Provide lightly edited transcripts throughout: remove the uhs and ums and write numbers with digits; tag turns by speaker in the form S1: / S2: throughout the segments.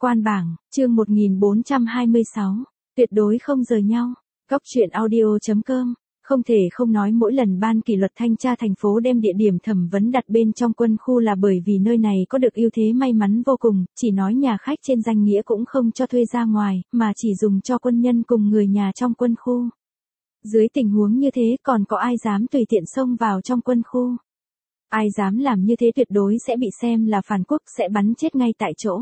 S1: Quan bảng, chương 1426, tuyệt đối không rời nhau. Góc truyện audio.com. Không thể không nói mỗi lần ban kỷ luật thanh tra thành phố đem địa điểm thẩm vấn đặt bên trong quân khu là bởi vì nơi này có được ưu thế may mắn vô cùng, chỉ nói nhà khách trên danh nghĩa cũng không cho thuê ra ngoài, mà chỉ dùng cho quân nhân cùng người nhà trong quân khu. Dưới tình huống như thế còn có ai dám tùy tiện xông vào trong quân khu? Ai dám làm như thế tuyệt đối sẽ bị xem là phản quốc, sẽ bắn chết ngay tại chỗ.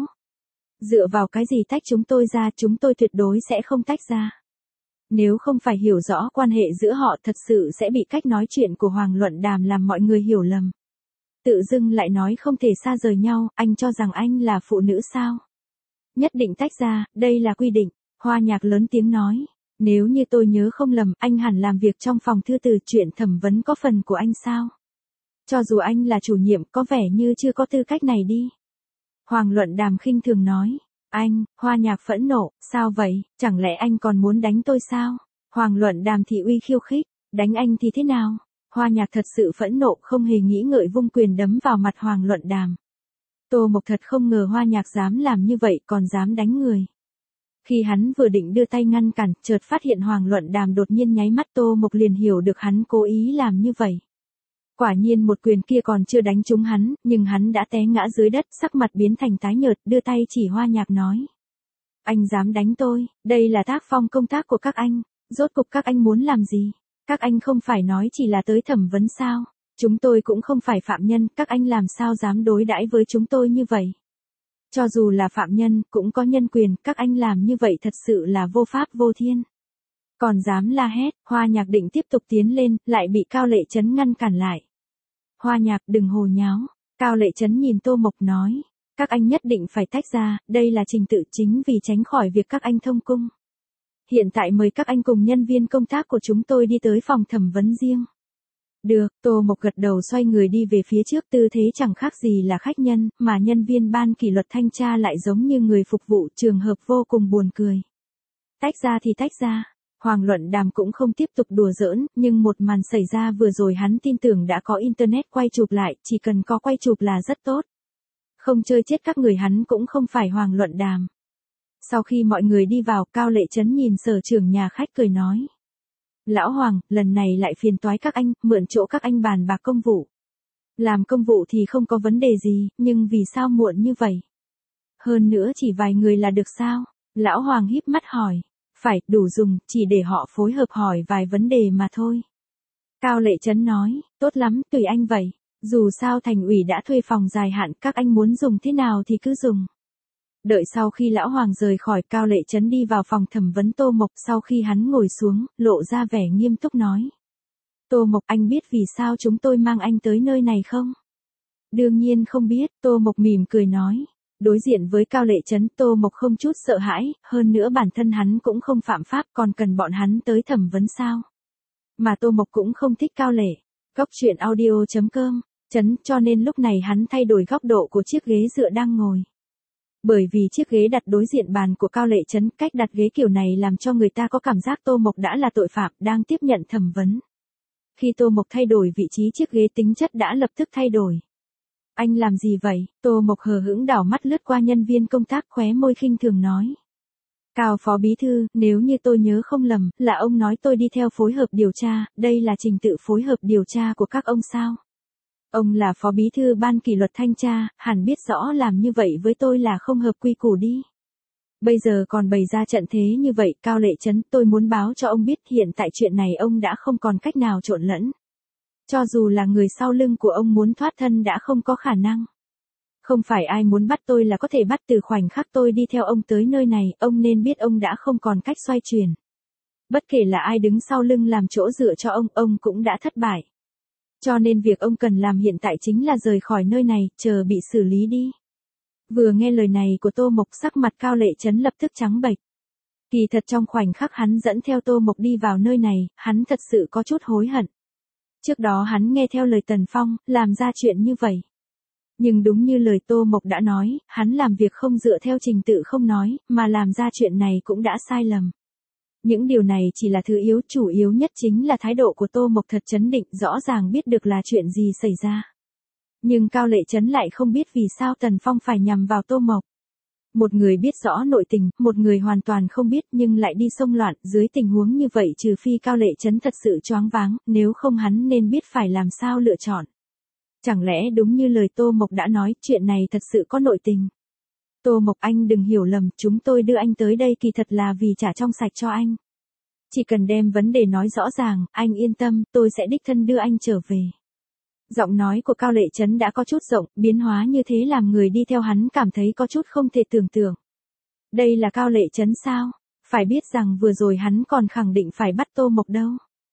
S1: Dựa vào cái gì tách chúng tôi ra, chúng tôi tuyệt đối sẽ không tách ra. Nếu không phải hiểu rõ quan hệ giữa họ thật sự sẽ bị cách nói chuyện của Hoàng Luận Đàm làm mọi người hiểu lầm. Tự dưng lại nói không thể xa rời nhau, anh cho rằng anh là phụ nữ sao? Nhất định tách ra, đây là quy định. Hoa Nhạc lớn tiếng nói. Nếu như tôi nhớ không lầm, anh hẳn làm việc trong phòng thư từ, chuyện thẩm vấn có phần của anh sao? Cho dù anh là chủ nhiệm có vẻ như chưa có tư cách này đi. Hoàng Luận Đàm khinh thường nói. Anh, Hoa Nhạc phẫn nộ, sao vậy, chẳng lẽ anh còn muốn đánh tôi sao? Hoàng Luận Đàm thị uy khiêu khích, đánh anh thì thế nào? Hoa Nhạc thật sự phẫn nộ, không hề nghĩ ngợi vung quyền đấm vào mặt Hoàng Luận Đàm. Tô Mộc thật không ngờ Hoa Nhạc dám làm như vậy, còn dám đánh người. Khi hắn vừa định đưa tay ngăn cản, chợt phát hiện Hoàng Luận Đàm đột nhiên nháy mắt, Tô Mộc liền hiểu được hắn cố ý làm như vậy. Quả nhiên một quyền kia còn chưa đánh trúng hắn, nhưng hắn đã té ngã dưới đất, sắc mặt biến thành tái nhợt, đưa tay chỉ Hoa Nhạc nói. Anh dám đánh tôi, đây là tác phong công tác của các anh, rốt cục các anh muốn làm gì? Các anh không phải nói chỉ là tới thẩm vấn sao? Chúng tôi cũng không phải phạm nhân, các anh làm sao dám đối đãi với chúng tôi như vậy? Cho dù là phạm nhân, cũng có nhân quyền, các anh làm như vậy thật sự là vô pháp vô thiên. Còn dám la hét, Hoa Nhạc định tiếp tục tiến lên, lại bị Cao Lệ Chấn ngăn cản lại. Hoa Nhạc đừng hồ nháo, Cao Lệ Chấn nhìn Tô Mộc nói, các anh nhất định phải tách ra, đây là trình tự, chính vì tránh khỏi việc các anh thông cung. Hiện tại mời các anh cùng nhân viên công tác của chúng tôi đi tới phòng thẩm vấn riêng. Được, Tô Mộc gật đầu xoay người đi về phía trước, tư thế chẳng khác gì là khách nhân, mà nhân viên ban kỷ luật thanh tra lại giống như người phục vụ, trường hợp vô cùng buồn cười. Tách ra thì tách ra. Hoàng Luận Đàm cũng không tiếp tục đùa giỡn, nhưng một màn xảy ra vừa rồi hắn tin tưởng đã có internet quay chụp lại, chỉ cần có quay chụp là rất tốt. Không chơi chết các người hắn cũng không phải Hoàng Luận Đàm. Sau khi mọi người đi vào, Cao Lệ Chấn nhìn sở trưởng nhà khách cười nói. Lão Hoàng, lần này lại phiền toái các anh, mượn chỗ các anh bàn bạc công vụ. Làm công vụ thì không có vấn đề gì, nhưng vì sao muộn như vậy? Hơn nữa chỉ vài người là được sao? Lão Hoàng híp mắt hỏi. Phải, đủ dùng, chỉ để họ phối hợp hỏi vài vấn đề mà thôi. Cao Lệ Chấn nói, tốt lắm, tùy anh vậy. Dù sao thành ủy đã thuê phòng dài hạn, các anh muốn dùng thế nào thì cứ dùng. Đợi sau khi Lão Hoàng rời khỏi, Cao Lệ Chấn đi vào phòng thẩm vấn Tô Mộc, sau khi hắn ngồi xuống, lộ ra vẻ nghiêm túc nói. Tô Mộc, anh biết vì sao chúng tôi mang anh tới nơi này không? Đương nhiên không biết, Tô Mộc mỉm cười nói. Đối diện với Cao Lệ Chấn, Tô Mộc không chút sợ hãi, hơn nữa bản thân hắn cũng không phạm pháp, còn cần bọn hắn tới thẩm vấn sao? Mà Tô Mộc cũng không thích Cao Lệ. Góc truyện audio.com. Chấn, cho nên lúc này hắn thay đổi góc độ của chiếc ghế dựa đang ngồi. Bởi vì chiếc ghế đặt đối diện bàn của Cao Lệ Chấn, cách đặt ghế kiểu này làm cho người ta có cảm giác Tô Mộc đã là tội phạm, đang tiếp nhận thẩm vấn. Khi Tô Mộc thay đổi vị trí chiếc ghế, tính chất đã lập tức thay đổi. Anh làm gì vậy? Tô Mộc hờ hững đảo mắt lướt qua nhân viên công tác, khóe môi khinh thường nói. Cao Phó Bí Thư, nếu như tôi nhớ không lầm, là ông nói tôi đi theo phối hợp điều tra, đây là trình tự phối hợp điều tra của các ông sao? Ông là Phó Bí Thư ban kỷ luật thanh tra, hẳn biết rõ làm như vậy với tôi là không hợp quy củ đi. Bây giờ còn bày ra trận thế như vậy, Cao Lệ Chấn, tôi muốn báo cho ông biết hiện tại chuyện này ông đã không còn cách nào trộn lẫn. Cho dù là người sau lưng của ông muốn thoát thân đã không có khả năng. Không phải ai muốn bắt tôi là có thể bắt, từ khoảnh khắc tôi đi theo ông tới nơi này, ông nên biết ông đã không còn cách xoay chuyển. Bất kể là ai đứng sau lưng làm chỗ dựa cho ông cũng đã thất bại. Cho nên việc ông cần làm hiện tại chính là rời khỏi nơi này, chờ bị xử lý đi. Vừa nghe lời này của Tô Mộc, sắc mặt Cao Lệ Chấn lập tức trắng bệch. Kỳ thật trong khoảnh khắc hắn dẫn theo Tô Mộc đi vào nơi này, hắn thật sự có chút hối hận. Trước đó hắn nghe theo lời Tần Phong, làm ra chuyện như vậy. Nhưng đúng như lời Tô Mộc đã nói, hắn làm việc không dựa theo trình tự không nói, mà làm ra chuyện này cũng đã sai lầm. Những điều này chỉ là thứ yếu, chủ yếu nhất chính là thái độ của Tô Mộc thật trấn định, rõ ràng biết được là chuyện gì xảy ra. Nhưng Cao Lệ Chấn lại không biết vì sao Tần Phong phải nhằm vào Tô Mộc. Một người biết rõ nội tình, một người hoàn toàn không biết nhưng lại đi xông loạn, dưới tình huống như vậy trừ phi Cao Lệ Trấn thật sự choáng váng, nếu không hắn nên biết phải làm sao lựa chọn. Chẳng lẽ đúng như lời Tô Mộc đã nói, chuyện này thật sự có nội tình. Tô Mộc, anh đừng hiểu lầm, chúng tôi đưa anh tới đây kỳ thật là vì trả trong sạch cho anh. Chỉ cần đem vấn đề nói rõ ràng, anh yên tâm, tôi sẽ đích thân đưa anh trở về. Giọng nói của Cao Lệ Trấn đã có chút rộng, biến hóa như thế làm người đi theo hắn cảm thấy có chút không thể tưởng tượng. Đây là Cao Lệ Trấn sao? Phải biết rằng vừa rồi hắn còn khẳng định phải bắt Tô Mộc đâu.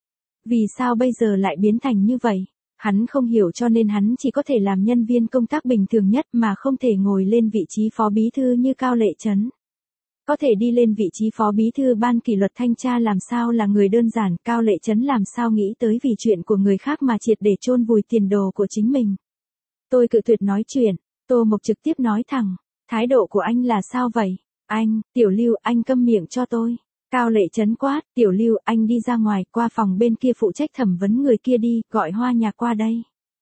S1: Vì sao bây giờ lại biến thành như vậy? Hắn không hiểu cho nên hắn chỉ có thể làm nhân viên công tác bình thường nhất mà không thể ngồi lên vị trí phó bí thư như Cao Lệ Trấn. Có thể đi lên vị trí phó bí thư ban kỷ luật thanh tra làm sao là người đơn giản, Cao Lệ Trấn làm sao nghĩ tới vì chuyện của người khác mà triệt để chôn vùi tiền đồ của chính mình. Tôi cự tuyệt nói chuyện, Tô Mộc trực tiếp nói thẳng, thái độ của anh là sao vậy? Anh, Tiểu Lưu, anh câm miệng cho tôi. Cao Lệ Trấn quát, Tiểu Lưu, anh đi ra ngoài, qua phòng bên kia phụ trách thẩm vấn người kia đi, gọi Hoa Nhạc qua đây.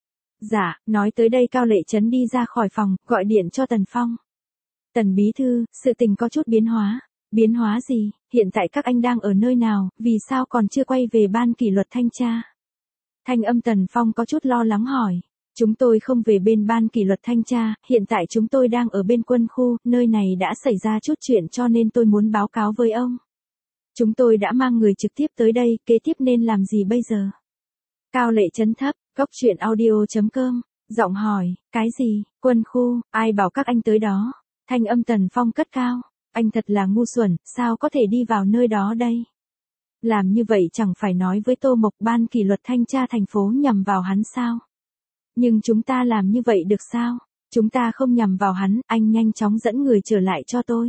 S1: Dạ, nói tới đây Cao Lệ Trấn đi ra khỏi phòng, gọi điện cho Tần Phong. Tần bí thư, sự tình có chút biến hóa. Biến hóa gì? Hiện tại các anh đang ở nơi nào, vì sao còn chưa quay về ban kỷ luật thanh tra? Thanh âm Tần Phong có chút lo lắng hỏi. Chúng tôi không về bên ban kỷ luật thanh tra, hiện tại chúng tôi đang ở bên quân khu, nơi này đã xảy ra chút chuyện cho nên tôi muốn báo cáo với ông. Chúng tôi đã mang người trực tiếp tới đây, kế tiếp nên làm gì bây giờ? Cao Lệ Trấn thấp, goctruyện.audio.com, giọng hỏi, cái gì, quân khu, ai bảo các anh tới đó? Thanh âm Tần Phong cất cao, anh thật là ngu xuẩn, sao có thể đi vào nơi đó đây? Làm như vậy chẳng phải nói với Tô Mộc ban kỷ luật thanh tra thành phố nhằm vào hắn sao? Nhưng chúng ta làm như vậy được sao? Chúng ta không nhằm vào hắn, anh nhanh chóng dẫn người trở lại cho tôi.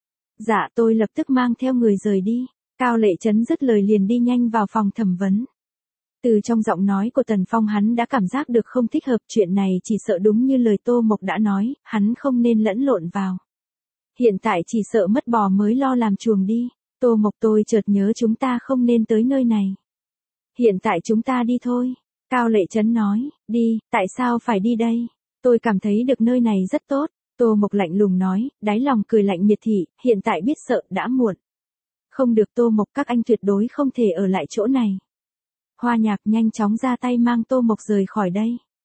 S1: Dạ, tôi lập tức mang theo người rời đi. Cao Lệ Trấn dứt lời liền đi nhanh vào phòng thẩm vấn. Từ trong giọng nói của Tần Phong hắn đã cảm giác được không thích hợp, chuyện này chỉ sợ đúng như lời Tô Mộc đã nói, hắn không nên lẫn lộn vào. Hiện tại chỉ sợ mất bò mới lo làm chuồng đi. Tô Mộc, tôi chợt nhớ chúng ta không nên tới nơi này. Hiện tại chúng ta đi thôi. Cao Lệ Trấn nói, đi, tại sao phải đi đây? Tôi cảm thấy được nơi này rất tốt. Tô Mộc lạnh lùng nói, đáy lòng cười lạnh miệt thị, hiện tại biết sợ đã muộn. Không được Tô Mộc, các anh tuyệt đối không thể ở lại chỗ này. Hoa Nhạc nhanh chóng ra tay mang Tô Mộc rời khỏi đây.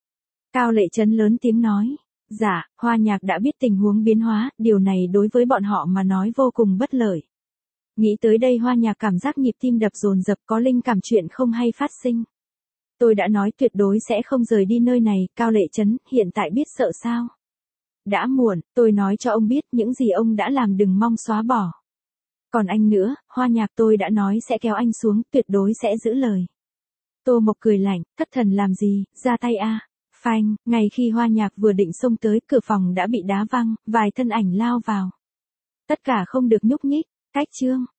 S1: Cao Lệ Trấn lớn tiếng nói, dạ, Hoa Nhạc đã biết tình huống biến hóa, điều này đối với bọn họ mà nói vô cùng bất lợi. Nghĩ tới đây Hoa Nhạc cảm giác nhịp tim đập dồn dập, có linh cảm chuyện không hay phát sinh. Tôi đã nói tuyệt đối sẽ không rời đi nơi này, Cao Lệ Trấn, hiện tại biết sợ sao? Đã muộn, tôi nói cho ông biết những gì ông đã làm đừng mong xóa bỏ. Còn anh nữa, Hoa Nhạc, tôi đã nói sẽ kéo anh xuống, tuyệt đối sẽ giữ lời. Tô Mộc cười lạnh, thất thần làm gì, ra tay a. Phanh, ngay khi Hoa Nhạc vừa định xông tới, cửa phòng đã bị đá văng, vài thân ảnh lao vào. Tất cả không được nhúc nhích, cách chương.